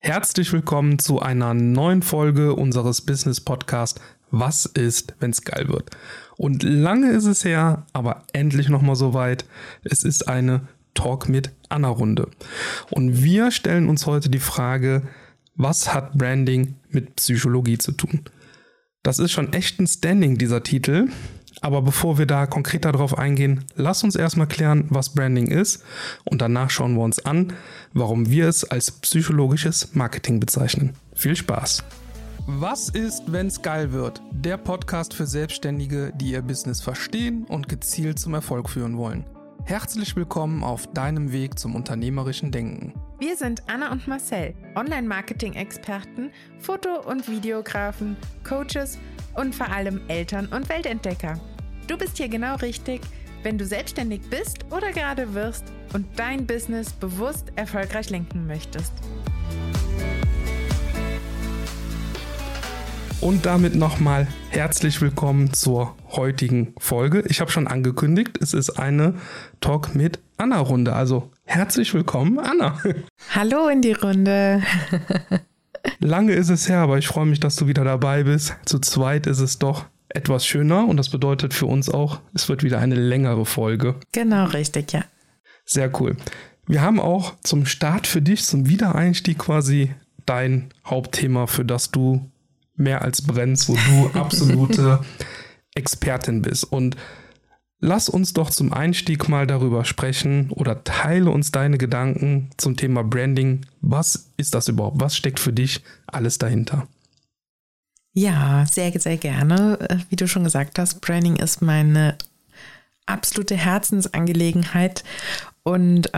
Herzlich willkommen zu einer neuen Folge unseres Business-Podcasts Was ist, wenn's geil wird? Und lange ist es her, aber endlich nochmal soweit. Es ist eine Talk mit Anna-Runde. Und wir stellen uns heute die Frage, was hat Branding mit Psychologie zu tun? Das ist schon echt ein Standing, dieser Titel. Aber bevor wir da konkreter drauf eingehen, lass uns erstmal klären, was Branding ist. Und danach schauen wir uns an, warum wir es als psychologisches Marketing bezeichnen. Viel Spaß! Was ist, wenn's geil wird? Der Podcast für Selbstständige, die ihr Business verstehen und gezielt zum Erfolg führen wollen. Herzlich willkommen auf deinem Weg zum unternehmerischen Denken. Wir sind Anna und Marcel, Online-Marketing-Experten, Foto- und Videografen, Coaches und vor allem Eltern und Weltentdecker. Du bist hier genau richtig, wenn du selbstständig bist oder gerade wirst und dein Business bewusst erfolgreich lenken möchtest. Und damit nochmal herzlich willkommen zur heutigen Folge. Ich habe schon angekündigt, es ist eine Talk mit Anna-Runde. Also herzlich willkommen, Anna. Hallo in die Runde. Lange ist es her, aber ich freue mich, dass du wieder dabei bist. Zu zweit ist es doch etwas schöner und das bedeutet für uns auch, es wird wieder eine längere Folge. Genau, richtig, ja. Sehr cool. Wir haben auch zum Start für dich, zum Wiedereinstieg quasi dein Hauptthema, für das du mehr als brennst, wo du absolute Expertin bist. Und lass uns doch zum Einstieg mal darüber sprechen oder teile uns deine Gedanken zum Thema Branding. Was ist das überhaupt? Was steckt für dich alles dahinter? Ja, sehr, sehr gerne. Wie du schon gesagt hast, Branding ist meine absolute Herzensangelegenheit. Und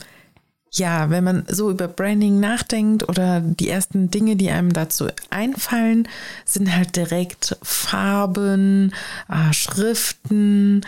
ja, wenn man so über Branding nachdenkt oder die ersten Dinge, die einem dazu einfallen, sind halt direkt Farben, Schriften,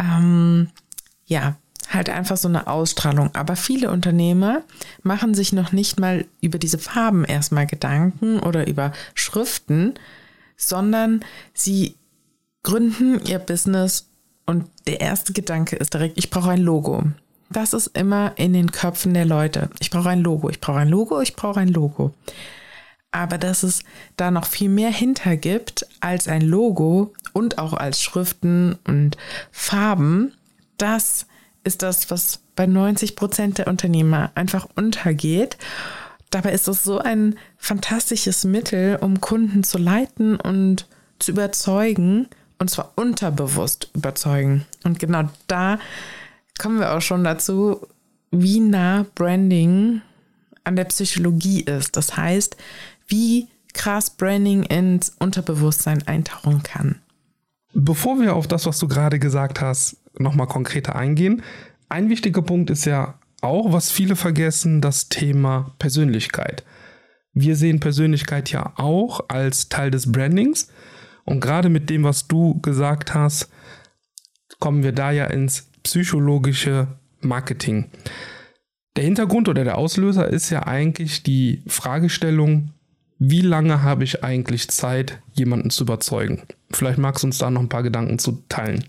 ja, halt einfach so eine Ausstrahlung. Aber viele Unternehmer machen sich noch nicht mal über diese Farben erstmal Gedanken oder über Schriften, sondern sie gründen ihr Business und der erste Gedanke ist direkt, ich brauche ein Logo. Das ist immer in den Köpfen der Leute. Ich brauche ein Logo, ich brauche ein Logo, ich brauche ein Logo. Aber dass es da noch viel mehr hinter gibt als ein Logo und auch als Schriften und Farben, das ist das, was bei 90% der Unternehmer einfach untergeht. Dabei ist es so ein fantastisches Mittel, um Kunden zu leiten und zu überzeugen, und zwar unterbewusst überzeugen. Und genau da kommen wir auch schon dazu, wie nah Branding an der Psychologie ist. Das heißt, wie krass Branding ins Unterbewusstsein eintauchen kann. Bevor wir auf das, was du gerade gesagt hast, nochmal konkreter eingehen, ein wichtiger Punkt ist ja auch, was viele vergessen, das Thema Persönlichkeit. Wir sehen Persönlichkeit ja auch als Teil des Brandings und gerade mit dem, was du gesagt hast, kommen wir da ja ins psychologische Marketing. Der Hintergrund oder der Auslöser ist ja eigentlich die Fragestellung, wie lange habe ich eigentlich Zeit, jemanden zu überzeugen? Vielleicht magst du uns da noch ein paar Gedanken zu teilen.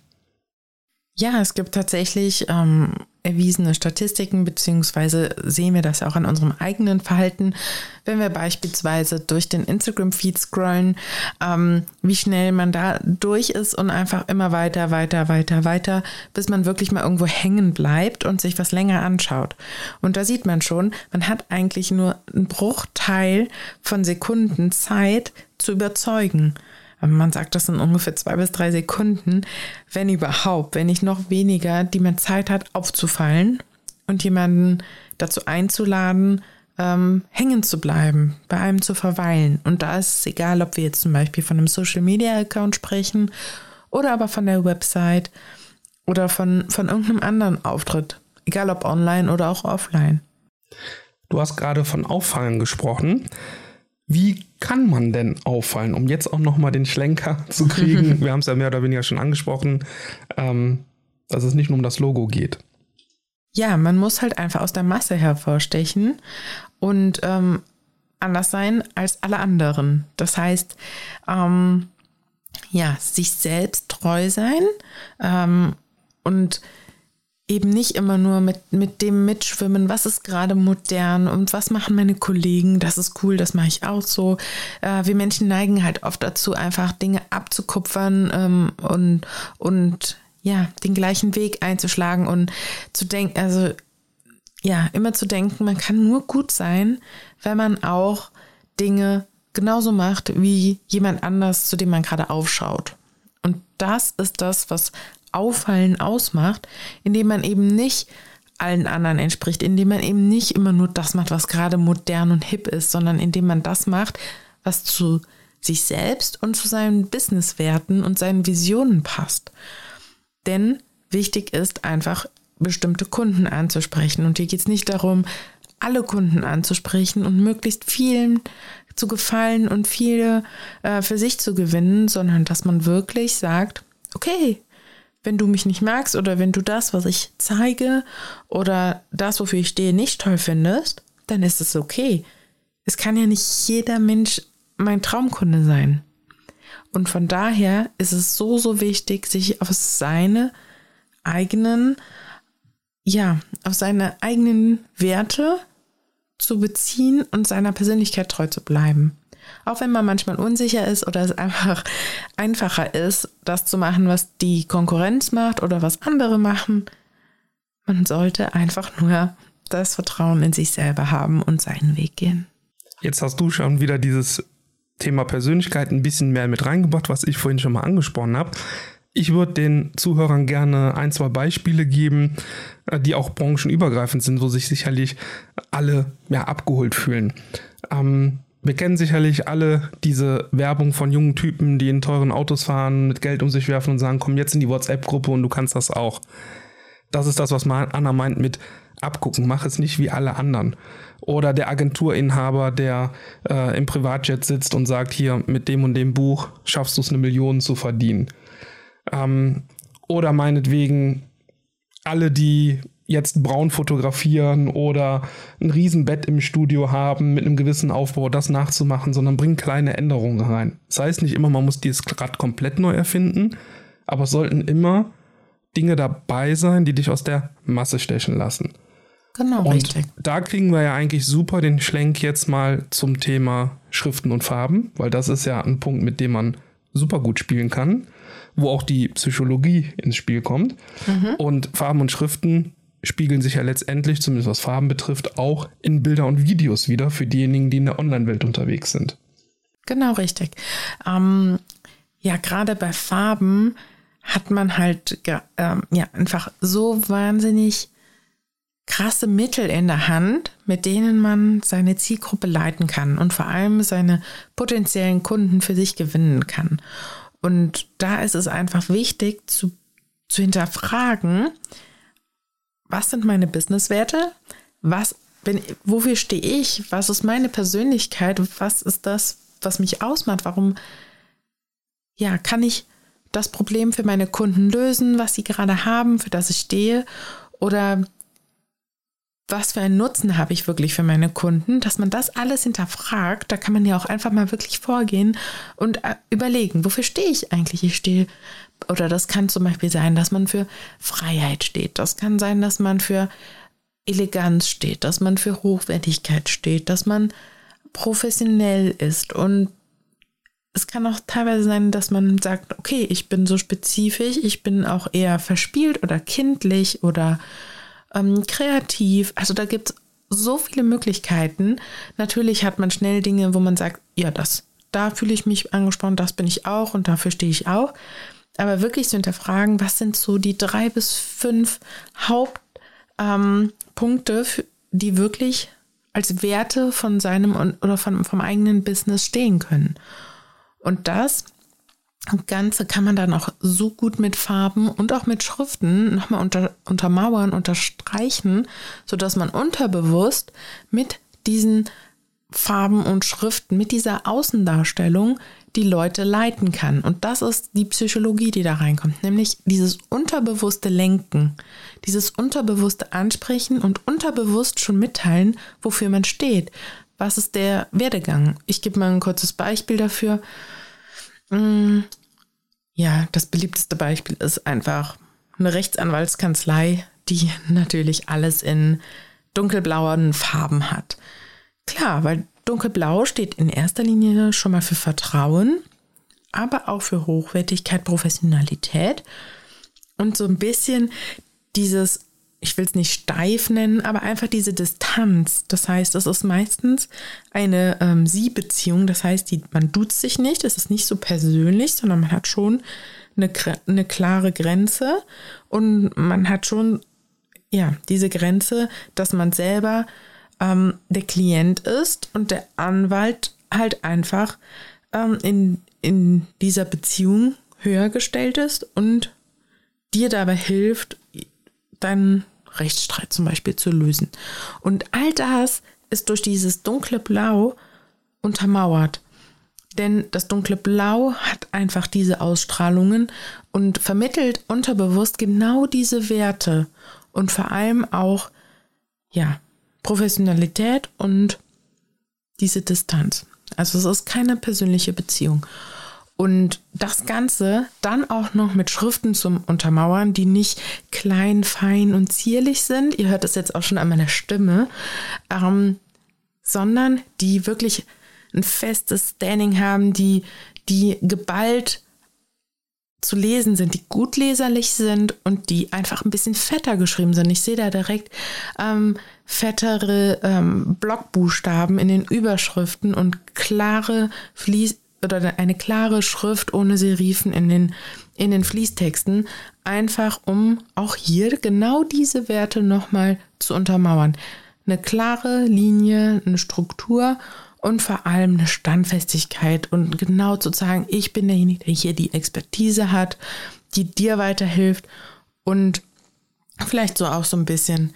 Ja, es gibt tatsächlich erwiesene Statistiken, beziehungsweise sehen wir das auch an unserem eigenen Verhalten, wenn wir beispielsweise durch den Instagram-Feed scrollen, wie schnell man da durch ist und einfach immer weiter, bis man wirklich mal irgendwo hängen bleibt und sich was länger anschaut. Und da sieht man schon, man hat eigentlich nur einen Bruchteil von Sekunden Zeit zu überzeugen. Man sagt, das sind ungefähr 2 bis 3 Sekunden, wenn überhaupt, wenn nicht noch weniger, die man Zeit hat aufzufallen und jemanden dazu einzuladen, hängen zu bleiben, bei einem zu verweilen. Und da ist es egal, ob wir jetzt zum Beispiel von einem Social-Media-Account sprechen oder aber von der Website oder von irgendeinem anderen Auftritt, egal ob online oder auch offline. Du hast gerade von Auffallen gesprochen. Wie kann man denn auffallen, um jetzt auch nochmal den Schlenker zu kriegen? Wir haben es ja mehr oder weniger schon angesprochen, dass es nicht nur um das Logo geht. Ja, man muss halt einfach aus der Masse hervorstechen und anders sein als alle anderen. Das heißt, ja, sich selbst treu sein und eben nicht immer nur mit dem mitschwimmen, was ist gerade modern und was machen meine Kollegen, das ist cool, das mache ich auch so. Wir Menschen neigen halt oft dazu, einfach Dinge abzukupfern und den gleichen Weg einzuschlagen und zu denken, also immer zu denken, man kann nur gut sein, wenn man auch Dinge genauso macht wie jemand anders, zu dem man gerade aufschaut. Und das ist das, was Auffallen ausmacht, indem man eben nicht allen anderen entspricht, indem man eben nicht immer nur das macht, was gerade modern und hip ist, sondern indem man das macht, was zu sich selbst und zu seinen Businesswerten und seinen Visionen passt. Denn wichtig ist einfach, bestimmte Kunden anzusprechen. Und hier geht es nicht darum, alle Kunden anzusprechen und möglichst vielen zu gefallen und viele für sich zu gewinnen, sondern dass man wirklich sagt, okay, wenn du mich nicht magst oder wenn du das, was ich zeige oder das, wofür ich stehe, nicht toll findest, dann ist es okay. Es kann ja nicht jeder Mensch mein Traumkunde sein. Und von daher ist es so, so wichtig, sich auf seine eigenen Werte zu beziehen und seiner Persönlichkeit treu zu bleiben. Auch wenn man manchmal unsicher ist oder es einfach einfacher ist, das zu machen, was die Konkurrenz macht oder was andere machen. Man sollte einfach nur das Vertrauen in sich selber haben und seinen Weg gehen. Jetzt hast du schon wieder dieses Thema Persönlichkeit ein bisschen mehr mit reingebracht, was ich vorhin schon mal angesprochen habe. Ich würde den Zuhörern gerne 1, 2 Beispiele geben, die auch branchenübergreifend sind, wo sich sicherlich alle abgeholt fühlen. Wir kennen sicherlich alle diese Werbung von jungen Typen, die in teuren Autos fahren, mit Geld um sich werfen und sagen, komm jetzt in die WhatsApp-Gruppe und du kannst das auch. Das ist das, was Anna meint mit abgucken, mach es nicht wie alle anderen. Oder der Agenturinhaber, der im Privatjet sitzt und sagt, hier mit dem und dem Buch schaffst du es, 1 Million zu verdienen. Oder meinetwegen alle, die jetzt braun fotografieren oder ein Riesenbett im Studio haben mit einem gewissen Aufbau, das nachzumachen, sondern bringen kleine Änderungen rein. Das heißt nicht immer, man muss dieses Rad komplett neu erfinden, aber es sollten immer Dinge dabei sein, die dich aus der Masse stechen lassen. Genau, und richtig. Da kriegen wir ja eigentlich super den Schlenk jetzt mal zum Thema Schriften und Farben, weil das ist ja ein Punkt, mit dem man super gut spielen kann, wo auch die Psychologie ins Spiel kommt. Und Farben und Schriften spiegeln sich ja letztendlich, zumindest was Farben betrifft, auch in Bilder und Videos wieder für diejenigen, die in der Online-Welt unterwegs sind. Genau, richtig. Gerade bei Farben hat man halt einfach so wahnsinnig krasse Mittel in der Hand, mit denen man seine Zielgruppe leiten kann und vor allem seine potenziellen Kunden für sich gewinnen kann. Und da ist es einfach wichtig zu hinterfragen, was sind meine Businesswerte? Wofür stehe ich? Was ist meine Persönlichkeit? Was ist das, was mich ausmacht? Warum kann ich das Problem für meine Kunden lösen, was sie gerade haben, für das ich stehe? Oder was für einen Nutzen habe ich wirklich für meine Kunden? Dass man das alles hinterfragt, da kann man ja auch einfach mal wirklich vorgehen und überlegen, wofür stehe ich eigentlich? Oder das kann zum Beispiel sein, dass man für Freiheit steht. Das kann sein, dass man für Eleganz steht, dass man für Hochwertigkeit steht, dass man professionell ist. Und es kann auch teilweise sein, dass man sagt, okay, ich bin so spezifisch, ich bin auch eher verspielt oder kindlich oder kreativ. Also da gibt es so viele Möglichkeiten. Natürlich hat man schnell Dinge, wo man sagt, da fühle ich mich angesprochen, das bin ich auch und dafür stehe ich auch. Aber wirklich zu hinterfragen, was sind so die 3 bis 5 Hauptpunkte, die wirklich als Werte von seinem oder vom eigenen Business stehen können. Und das Ganze kann man dann auch so gut mit Farben und auch mit Schriften nochmal untermauern, unterstreichen, sodass man unterbewusst mit diesen Farben und Schriften, mit dieser Außendarstellung die Leute leiten kann. Und das ist die Psychologie, die da reinkommt, nämlich dieses unterbewusste Lenken, dieses unterbewusste Ansprechen und unterbewusst schon mitteilen, wofür man steht. Was ist der Werdegang? Ich gebe mal ein kurzes Beispiel dafür. Das beliebteste Beispiel ist einfach eine Rechtsanwaltskanzlei, die natürlich alles in dunkelblauen Farben hat. Klar, weil dunkelblau steht in erster Linie schon mal für Vertrauen, aber auch für Hochwertigkeit, Professionalität und so ein bisschen dieses, ich will es nicht steif nennen, aber einfach diese Distanz. Das heißt, es ist meistens eine Sie-Beziehung. Das heißt, man duzt sich nicht, es ist nicht so persönlich, sondern man hat schon eine klare Grenze und man hat schon diese Grenze, dass man selber der Klient ist und der Anwalt halt einfach in dieser Beziehung höher gestellt ist und dir dabei hilft, deinen Rechtsstreit zum Beispiel zu lösen. Und all das ist durch dieses dunkle Blau untermauert. Denn das dunkle Blau hat einfach diese Ausstrahlungen und vermittelt unterbewusst genau diese Werte und vor allem auch, Professionalität und diese Distanz. Also es ist keine persönliche Beziehung. Und das Ganze dann auch noch mit Schriften zum Untermauern, die nicht klein, fein und zierlich sind. Ihr hört es jetzt auch schon an meiner Stimme. Sondern die wirklich ein festes Standing haben, die geballt zu lesen sind, die gut leserlich sind und die einfach ein bisschen fetter geschrieben sind. Ich sehe da direkt fettere Blockbuchstaben in den Überschriften und eine klare Schrift ohne Serifen in den Fließtexten, einfach um auch hier genau diese Werte nochmal zu untermauern. Eine klare Linie, eine Struktur und vor allem eine Standfestigkeit und genau zu sagen, ich bin derjenige, der hier die Expertise hat, die dir weiterhilft und vielleicht so auch so ein bisschen,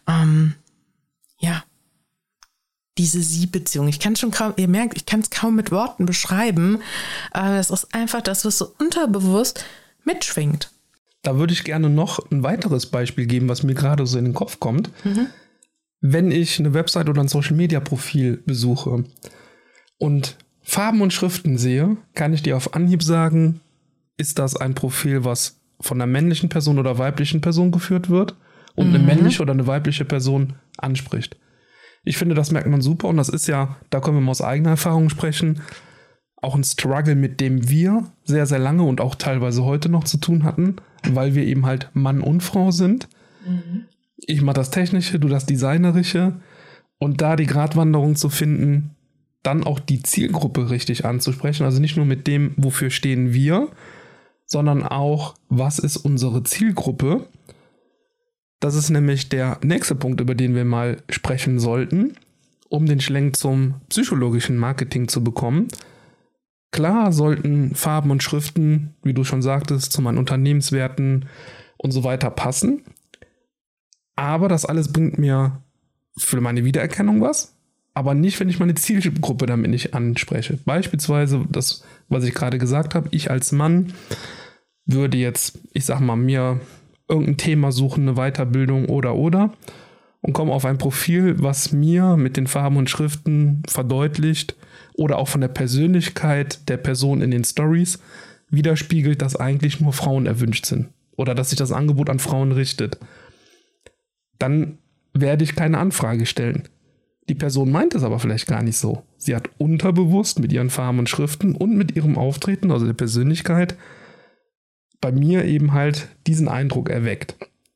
diese Sie-Beziehung. Ich kann schon kaum, ihr merkt, ich kann es kaum mit Worten beschreiben. Das ist einfach das, was so unterbewusst mitschwingt. Da würde ich gerne noch ein weiteres Beispiel geben, was mir gerade so in den Kopf kommt. Wenn ich eine Website oder ein Social-Media-Profil besuche und Farben und Schriften sehe, kann ich dir auf Anhieb sagen, ist das ein Profil, was von einer männlichen Person oder weiblichen Person geführt wird und eine männliche oder eine weibliche Person anspricht. Ich finde, das merkt man super und das ist ja, da können wir mal aus eigener Erfahrung sprechen, auch ein Struggle, mit dem wir sehr, sehr lange und auch teilweise heute noch zu tun hatten, weil wir eben halt Mann und Frau sind. Ich mache das Technische, du das Designerische und da die Gratwanderung zu finden, dann auch die Zielgruppe richtig anzusprechen, also nicht nur mit dem, wofür stehen wir, sondern auch, was ist unsere Zielgruppe. Das ist nämlich der nächste Punkt, über den wir mal sprechen sollten, um den Schlenk zum psychologischen Marketing zu bekommen. Klar sollten Farben und Schriften, wie du schon sagtest, zu meinen Unternehmenswerten und so weiter passen. Aber das alles bringt mir für meine Wiedererkennung was, aber nicht, wenn ich meine Zielgruppe damit nicht anspreche. Beispielsweise das, was ich gerade gesagt habe, ich als Mann würde jetzt, ich sag mal, mir irgendein Thema suchen, eine Weiterbildung oder und komme auf ein Profil, was mir mit den Farben und Schriften verdeutlicht oder auch von der Persönlichkeit der Person in den Stories widerspiegelt, dass eigentlich nur Frauen erwünscht sind oder dass sich das Angebot an Frauen richtet. Dann werde ich keine Anfrage stellen. Die Person meint es aber vielleicht gar nicht so. Sie hat unterbewusst mit ihren Farben und Schriften und mit ihrem Auftreten, also der Persönlichkeit, bei mir eben halt diesen Eindruck erweckt.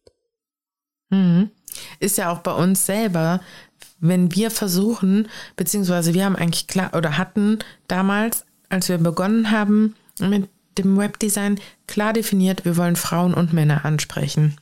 Ist ja auch bei uns selber, wenn wir versuchen, beziehungsweise wir haben eigentlich klar oder hatten damals, als wir begonnen haben mit dem Webdesign, klar definiert, wir wollen Frauen und Männer ansprechen.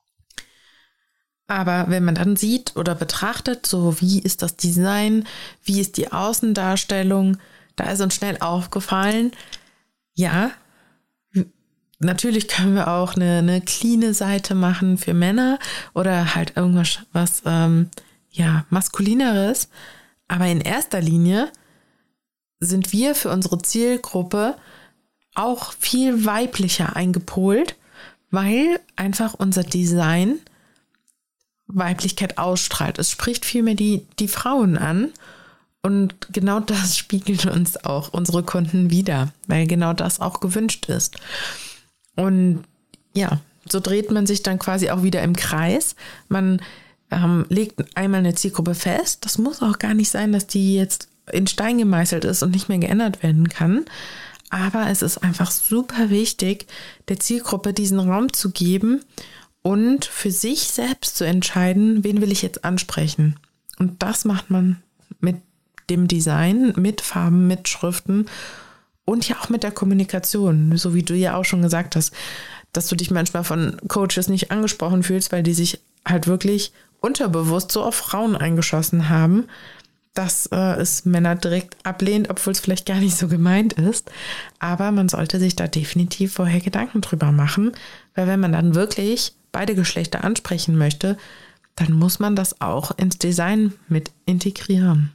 Aber wenn man dann sieht oder betrachtet, so wie ist das Design, wie ist die Außendarstellung, da ist uns schnell aufgefallen, ja, natürlich können wir auch eine cleane Seite machen für Männer oder halt irgendwas, was maskulineres. Aber in erster Linie sind wir für unsere Zielgruppe auch viel weiblicher eingepolt, weil einfach unser Design Weiblichkeit ausstrahlt. Es spricht vielmehr die Frauen an. Und genau das spiegelt uns auch unsere Kunden wider, weil genau das auch gewünscht ist. Und ja, so dreht man sich dann quasi auch wieder im Kreis. Man legt einmal eine Zielgruppe fest. Das muss auch gar nicht sein, dass die jetzt in Stein gemeißelt ist und nicht mehr geändert werden kann. Aber es ist einfach super wichtig, der Zielgruppe diesen Raum zu geben und für sich selbst zu entscheiden, wen will ich jetzt ansprechen. Und das macht man mit dem Design, mit Farben, mit Schriften und ja auch mit der Kommunikation. So wie du ja auch schon gesagt hast, dass du dich manchmal von Coaches nicht angesprochen fühlst, weil die sich halt wirklich unterbewusst so auf Frauen eingeschossen haben, dass es Männer direkt ablehnt, obwohl es vielleicht gar nicht so gemeint ist. Aber man sollte sich da definitiv vorher Gedanken drüber machen, weil wenn man dann wirklich beide Geschlechter ansprechen möchte, dann muss man das auch ins Design mit integrieren.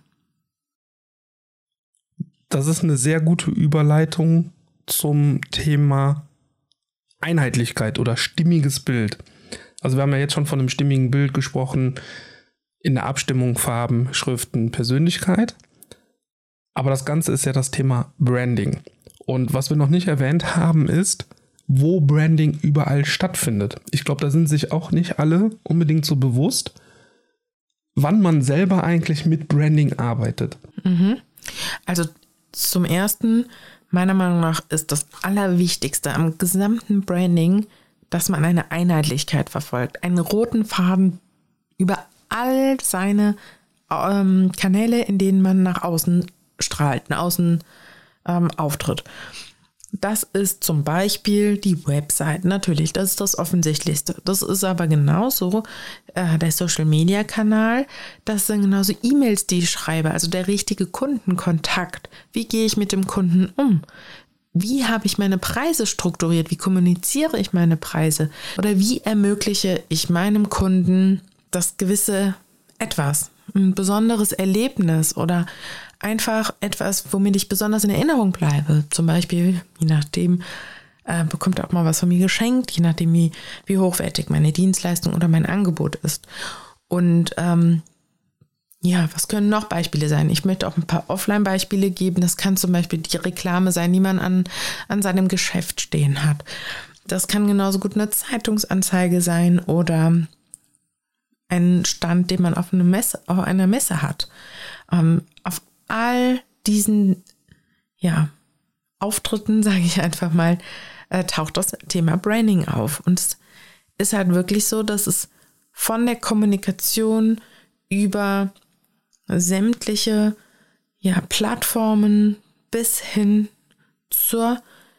Das ist eine sehr gute Überleitung zum Thema Einheitlichkeit oder stimmiges Bild. Also wir haben ja jetzt schon von einem stimmigen Bild gesprochen, in der Abstimmung Farben, Schriften, Persönlichkeit. Aber das Ganze ist ja das Thema Branding. Und was wir noch nicht erwähnt haben, ist, wo Branding überall stattfindet. Ich glaube, da sind sich auch nicht alle unbedingt so bewusst, wann man selber eigentlich mit Branding arbeitet. Also zum Ersten, meiner Meinung nach, ist das Allerwichtigste am gesamten Branding, dass man eine Einheitlichkeit verfolgt. Einen roten Faden über all seine Kanäle, in denen man nach außen strahlt, nach außen auftritt. Das ist zum Beispiel die Website. Natürlich, das ist das Offensichtlichste. Das ist aber genauso der Social-Media-Kanal. Das sind genauso E-Mails, die ich schreibe. Also der richtige Kundenkontakt. Wie gehe ich mit dem Kunden um? Wie habe ich meine Preise strukturiert? Wie kommuniziere ich meine Preise? Oder wie ermögliche ich meinem Kunden das gewisse Etwas, ein besonderes Erlebnis oder einfach etwas, womit ich besonders in Erinnerung bleibe. Zum Beispiel, je nachdem, bekommt er auch mal was von mir geschenkt, je nachdem, wie hochwertig meine Dienstleistung oder mein Angebot ist. Und was können noch Beispiele sein? Ich möchte auch ein paar Offline-Beispiele geben. Das kann zum Beispiel die Reklame sein, die man an seinem Geschäft stehen hat. Das kann genauso gut eine Zeitungsanzeige sein oder ein Stand, den man auf einer Messe hat. Auf all diesen Auftritten, sage ich einfach mal, taucht das Thema Branding auf. Und es ist halt wirklich so, dass es von der Kommunikation über sämtliche Plattformen bis hin zum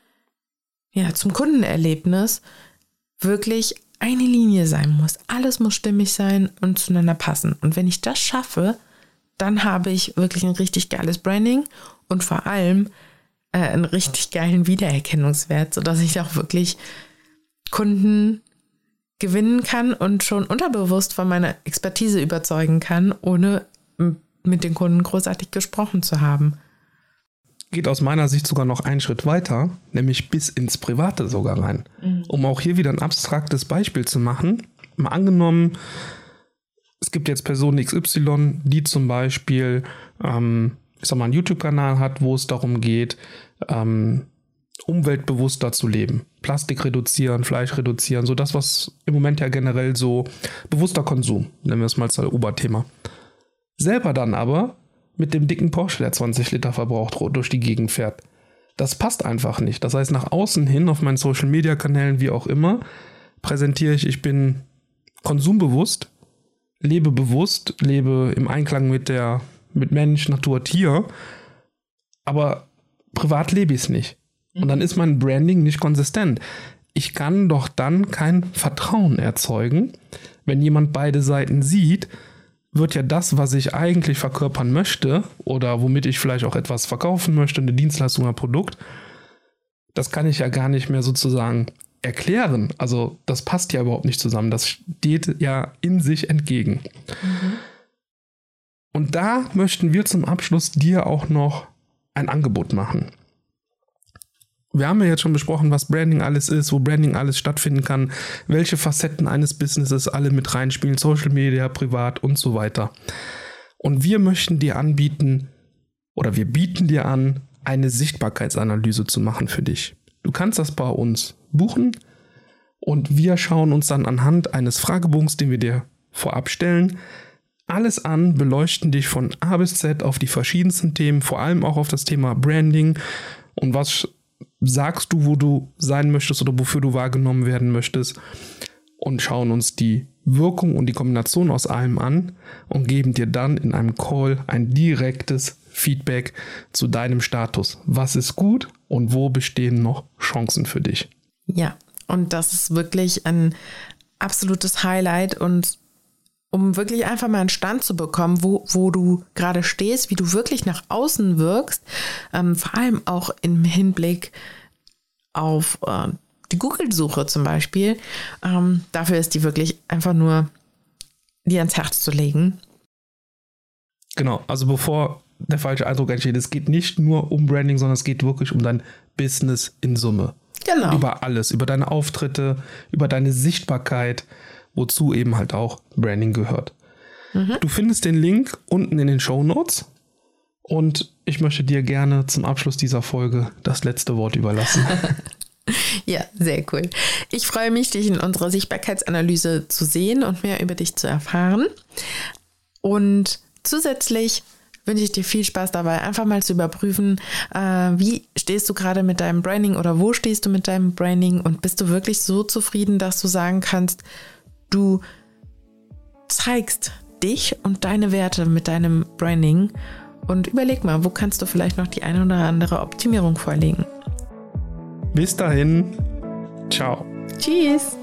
Kundenerlebnis wirklich eine Linie sein muss. Alles muss stimmig sein und zueinander passen. Und wenn ich das schaffe, dann habe ich wirklich ein richtig geiles Branding und vor allem einen richtig geilen Wiedererkennungswert, sodass ich auch wirklich Kunden gewinnen kann und schon unterbewusst von meiner Expertise überzeugen kann, ohne mit den Kunden großartig gesprochen zu haben. Geht aus meiner Sicht sogar noch einen Schritt weiter, nämlich bis ins Private sogar rein. Um auch hier wieder ein abstraktes Beispiel zu machen. Mal angenommen, es gibt jetzt Person XY, die zum Beispiel einen YouTube-Kanal hat, wo es darum geht, umweltbewusster zu leben. Plastik reduzieren, Fleisch reduzieren, so das, was im Moment ja generell so bewusster Konsum, nennen wir es mal als Oberthema. Selber dann aber mit dem dicken Porsche, der 20 Liter verbraucht, durch die Gegend fährt. Das passt einfach nicht. Das heißt, nach außen hin, auf meinen Social-Media-Kanälen, wie auch immer, präsentiere ich bin konsumbewusst, lebe bewusst, lebe im Einklang mit Mensch, Natur, Tier, aber privat lebe ich es nicht. Und dann ist mein Branding nicht konsistent. Ich kann doch dann kein Vertrauen erzeugen. Wenn jemand beide Seiten sieht, wird ja das, was ich eigentlich verkörpern möchte oder womit ich vielleicht auch etwas verkaufen möchte, eine Dienstleistung oder Produkt, das kann ich ja gar nicht mehr sozusagen erklären. Also das passt ja überhaupt nicht zusammen. Das steht ja in sich entgegen. Und da möchten wir zum Abschluss dir auch noch ein Angebot machen. Wir haben ja jetzt schon besprochen, was Branding alles ist, wo Branding alles stattfinden kann, welche Facetten eines Businesses alle mit reinspielen, Social Media, privat und so weiter. Und wir möchten dir anbieten, oder wir bieten dir an, eine Sichtbarkeitsanalyse zu machen für dich. Du kannst das bei uns buchen Und wir schauen uns dann anhand eines Fragebogens, den wir dir vorab stellen, alles an, beleuchten dich von A bis Z auf die verschiedensten Themen, vor allem auch auf das Thema Branding und was sagst du, wo du sein möchtest oder wofür du wahrgenommen werden möchtest, und schauen uns die Wirkung und die Kombination aus allem an und geben dir dann in einem Call ein direktes Feedback zu deinem Status. Was ist gut und wo bestehen noch Chancen für dich? Ja, und das ist wirklich ein absolutes Highlight, und um wirklich einfach mal einen Stand zu bekommen, wo du gerade stehst, wie du wirklich nach außen wirkst, vor allem auch im Hinblick auf die Google-Suche zum Beispiel. Dafür ist die wirklich einfach nur dir ans Herz zu legen. Genau, also bevor der falsche Eindruck entsteht, es geht nicht nur um Branding, sondern es geht wirklich um dein Business in Summe. Genau. Über alles, über deine Auftritte, über deine Sichtbarkeit, wozu eben halt auch Branding gehört. Du findest den Link unten in den Shownotes und ich möchte dir gerne zum Abschluss dieser Folge das letzte Wort überlassen. Ja, sehr cool. Ich freue mich, dich in unserer Sichtbarkeitsanalyse zu sehen und mehr über dich zu erfahren. Und zusätzlich wünsche ich dir viel Spaß dabei, einfach mal zu überprüfen, wie stehst du gerade mit deinem Branding oder wo stehst du mit deinem Branding, und bist du wirklich so zufrieden, dass du sagen kannst, du zeigst dich und deine Werte mit deinem Branding, und überleg mal, wo kannst du vielleicht noch die eine oder andere Optimierung vorlegen. Bis dahin, ciao. Tschüss.